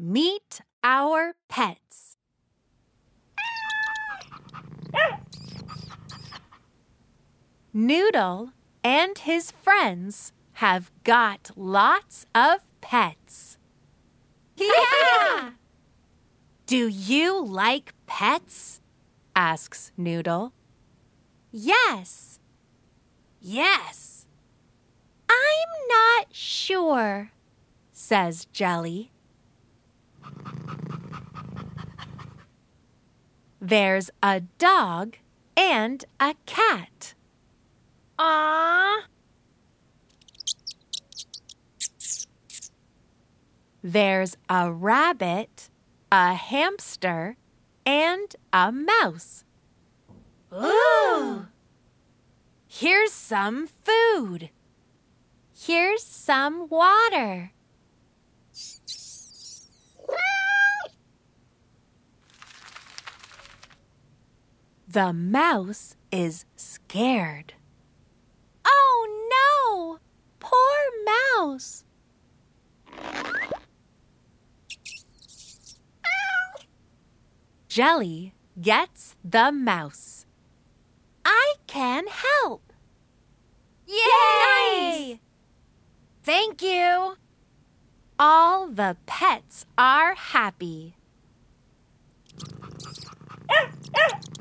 Meet our pets. Noodle and his friends have got lots of pets. Yeah! Do you like pets? Asks Noodle. Yes. Yes. I'm not sure, says Jelly. There's a dog and a cat. Aww. There's a rabbit, a hamster, and a mouse. Ooh! Here's some food. Here's some water. The mouse is scared. Oh no! Poor mouse. Jelly gets the mouse. I can help. Yay! Thank you. All the pets are happy.